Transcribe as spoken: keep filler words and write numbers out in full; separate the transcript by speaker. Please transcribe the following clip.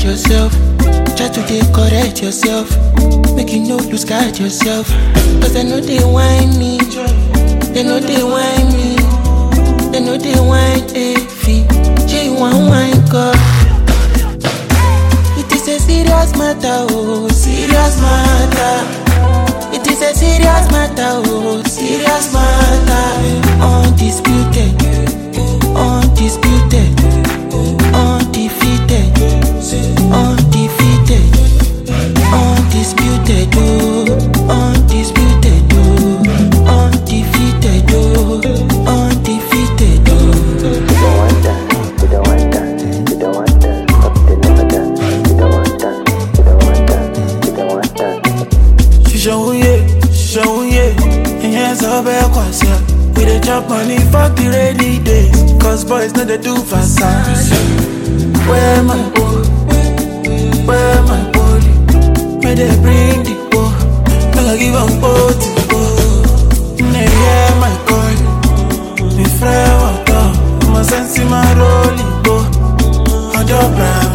Speaker 1: yourself. Try to dey correct yourself. Make you no lose guard yourself. Cause they know they whine me. They know they whine me. They know they whine A V. J one wine God. It is a serious matter, oh, serious matter. It is a serious matter, oh, serious matter. Undisputed, undisputed, undefeated, undefeated, undisputed, oh, undisputed, oh, undefeated, oh, undefeated, oh.
Speaker 2: You don't want that, you don't want that, you don't want that, up to never that, you don't want that, you don't want that, you don't want that.
Speaker 3: She show yeah, she show yeah, and yes, I'll be a question. We dey chop money for the rainy days, cause boys know they do facade. Where my boy, where my body, may they bring the boy, make I give them both the boy. They hear my call, me friend walk down, my sense in my rolling boy, on your brand.